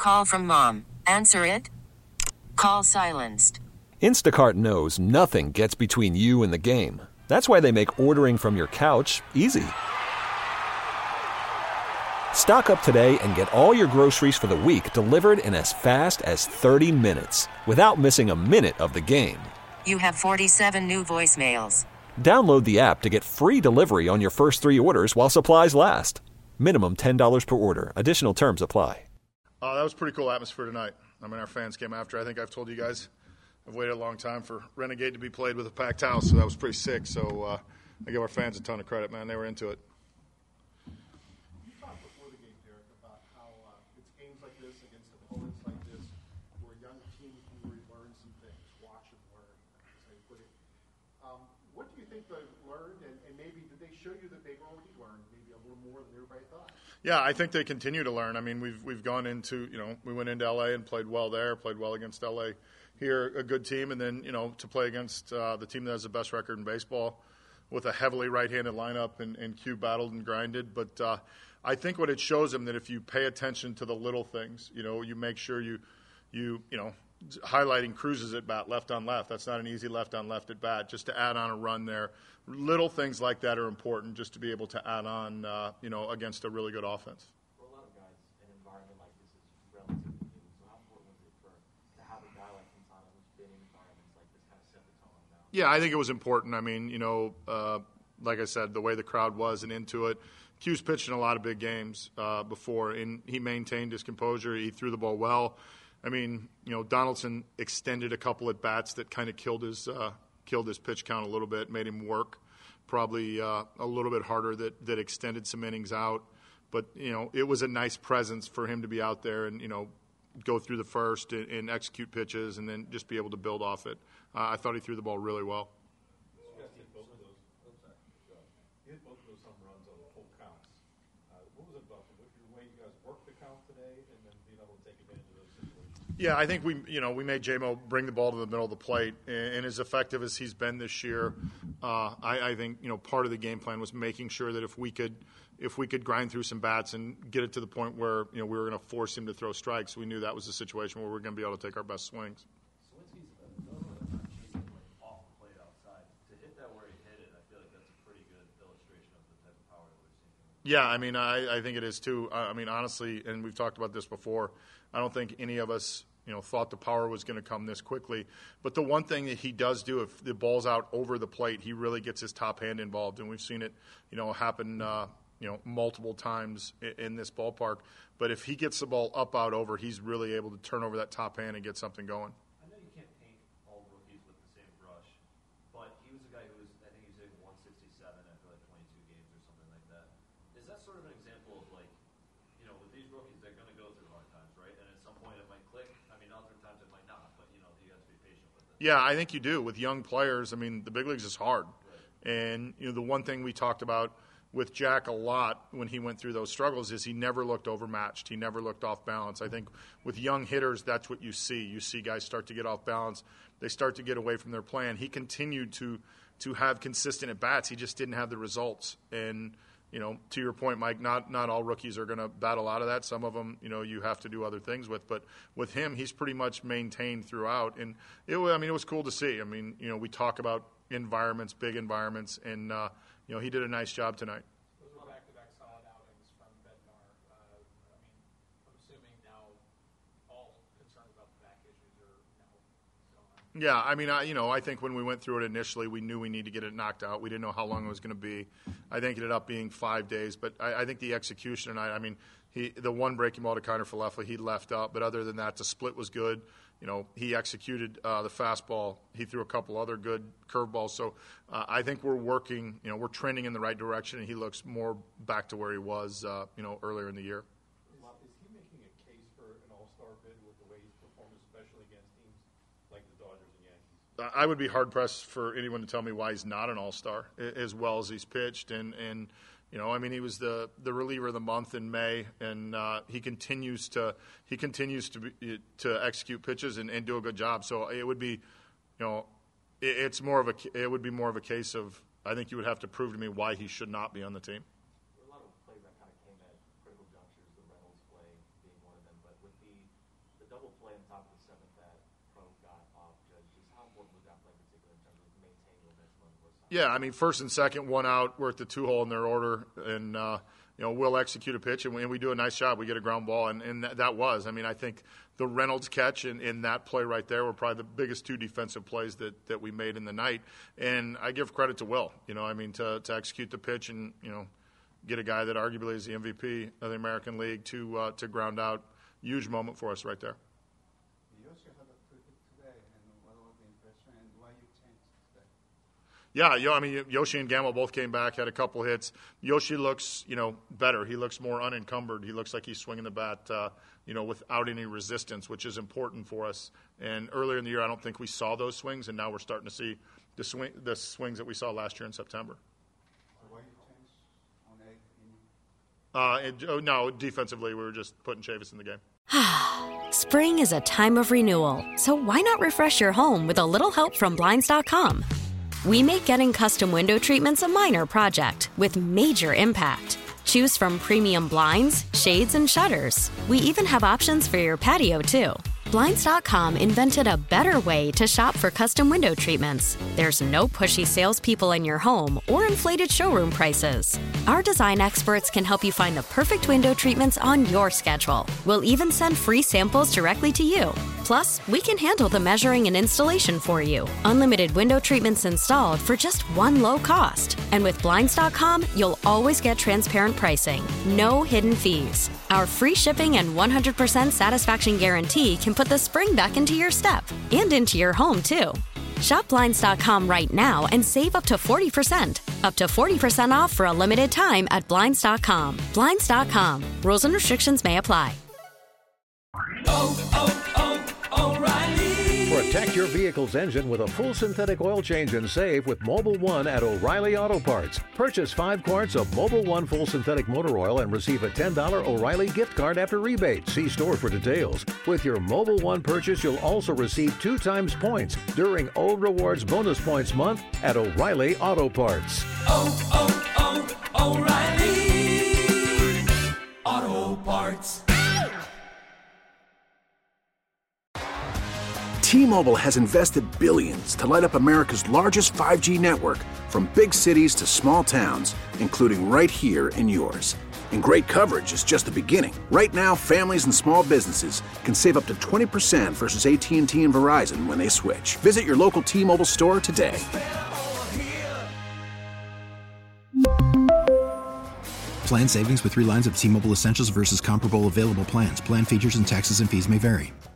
Call from mom. Answer it. Call silenced. Instacart knows nothing gets between you and the game. That's why they make ordering from your couch easy. Stock up today and get all your groceries for the week delivered in as fast as 30 minutes without missing a minute of the game. You have 47 new voicemails. Download the app to get free delivery on your first 3 orders while supplies last. Minimum $10 per order. Additional terms apply. That was a pretty cool atmosphere tonight. I mean, our fans came after. I think I've told you guys I've waited a long time for Renegade to be played with a packed house, so that was pretty sick. So I give our fans a ton of credit, man. They were into it. You talked before the game, Derek, about how it's games like this against opponents like this where young teams can really learn some things, watch and learn, as they put it. What do you think they've learned, and maybe did they show you that they've already learned maybe a little more than everybody thought? Yeah, I think they continue to learn. I mean, we've gone into, we went into L.A. and played well there, played well against L.A. here, a good team, and then, to play against the team that has the best record in baseball with a heavily right-handed lineup, and Q battled and grinded. But I think what it shows them that if you pay attention to the little things, you make sure you highlighting Cruz's at bat, left on left. That's not an easy left on left at bat. Just to add on a run there, little things like that are important. Just to be able to add on, against a really good offense. For a lot of guys, an environment like this is relatively new. So how important was it to have a guy like Quintana who's been in environments like this kind of set the tone down? Yeah, I think it was important. I mean, like I said, the way the crowd was and into it. Q's pitched in a lot of big games before, and he maintained his composure. He threw the ball well. I mean, Donaldson extended a couple at bats that kind of killed his pitch count a little bit, made him work probably a little bit harder. That extended some innings out, but it was a nice presence for him to be out there and go through the first and execute pitches and then just be able to build off it. I thought he threw the ball really well. You hit both of those home runs on the full counts. What was it about the way you guys worked the count today and then being able to take advantage of those situations? Yeah, I think we made J-Mo bring the ball to the middle of the plate, and as effective as he's been this year, I think part of the game plan was making sure that if we could grind through some bats and get it to the point where we were going to force him to throw strikes, we knew that was the situation where we were going to be able to take our best swings. Off the plate outside to hit that where he hit it, I feel like that's a pretty good illustration of the type of power that we're seeing. Yeah, I mean, I think it is too. I mean, honestly, and we've talked about this before, I don't think any of us, thought the power was going to come this quickly. But the one thing that he does do, if the ball's out over the plate, he really gets his top hand involved, and we've seen it, happen, multiple times in this ballpark. But if he gets the ball up, out, over, he's really able to turn over that top hand and get something going. I know you can't paint all rookies with the same brush, but he was a guy who was, I think he was hitting 167 after like 22 games or something like that. Is that sort of an example of like, with these rookies, they're going to go through hard times, right? And at some point it might click. I mean, other times it might not, but you have to be patient with it. Yeah, I think you do. With young players, I mean, the big leagues is hard. Right. And, the one thing we talked about with Jack a lot when he went through those struggles is he never looked overmatched. He never looked off balance. I think with young hitters, that's what you see. You see guys start to get off balance. They start to get away from their plan. He continued to have consistent at-bats. He just didn't have the results. And, to your point, Mike, not all rookies are going to battle out of that. Some of them, you have to do other things with. But with him, he's pretty much maintained throughout. And, it was cool to see. I mean, we talk about environments, big environments, and, he did a nice job tonight. Those were back-to-back solid outings from Bednar. I'm assuming now all concerns about the back issues are now gone. Yeah, I mean, I think when we went through it initially, we knew we needed to get it knocked out. We didn't know how long it was going to be. I think it ended up being 5 days, but I think the execution tonight, the one breaking ball to Kiner Falefa, he left up, but other than that, the split was good. He executed the fastball. He threw a couple other good curveballs. So I think we're working, we're trending in the right direction, and he looks more back to where he was, earlier in the year. Is he making a case for an all-star bid with the way he's performed, especially against teams like the Dodgers and Yankees? I would be hard-pressed for anyone to tell me why he's not an all-star as well as he's pitched. And he was the reliever of the month in May, and he continues to execute pitches and do a good job. So it would be, it would be more of a case of, I think you would have to prove to me why he should not be on the team. There were a lot of plays that kind of came at critical junctures, the Reynolds play being one of them. But with the the double play on top of the seventh that Pro got off, just how important was that play in particular in terms of maintaining momentum on the first time? Yeah, I mean, first and second, one out. We're at the 2-hole in their order, and we'll execute a pitch, and we do a nice job. We get a ground ball, and that was. I mean, I think the Reynolds catch and that play right there were probably the biggest two defensive plays that we made in the night. And I give credit to Will, to execute the pitch and, get a guy that arguably is the MVP of the American League to ground out. Huge moment for us right there. Yoshi had a pretty good today, and what was the impression, and why you changed today? Yeah, Yoshi and Gamble both came back, had a couple hits. Yoshi looks, better. He looks more unencumbered. He looks like he's swinging the bat, without any resistance, which is important for us. And earlier in the year, I don't think we saw those swings, and now we're starting to see the swings that we saw last year in September. So why you changed on 8 innings? No, defensively, we were just putting Chavis in the game. Spring is a time of renewal, so why not refresh your home with a little help from Blinds.com? We make getting custom window treatments a minor project with major impact. Choose from premium blinds, shades, and shutters. We even have options for your patio, too. Blinds.com invented a better way to shop for custom window treatments. There's no pushy salespeople in your home or inflated showroom prices. Our design experts can help you find the perfect window treatments on your schedule. We'll even send free samples directly to you. Plus, we can handle the measuring and installation for you. Unlimited window treatments installed for just one low cost. And with Blinds.com, you'll always get transparent pricing. No hidden fees. Our free shipping and 100% satisfaction guarantee can put the spring back into your step and into your home, too. Shop Blinds.com right now and save up to 40%. Up to 40% off for a limited time at Blinds.com. Blinds.com. Rules and restrictions may apply. O'Reilly. Protect your vehicle's engine with a full synthetic oil change and save with Mobil 1 at O'Reilly Auto Parts. Purchase 5 quarts of Mobil 1 full synthetic motor oil and receive a $10 O'Reilly gift card after rebate. See store for details. With your Mobil 1 purchase, you'll also receive 2 times points during O Rewards Bonus Points Month at O'Reilly Auto Parts. O'Reilly Auto Parts. T-Mobile has invested billions to light up America's largest 5G network, from big cities to small towns, including right here in yours. And great coverage is just the beginning. Right now, families and small businesses can save up to 20% versus AT&T and Verizon when they switch. Visit your local T-Mobile store today. Plan savings with 3 lines of T-Mobile Essentials versus comparable available plans. Plan features and taxes and fees may vary.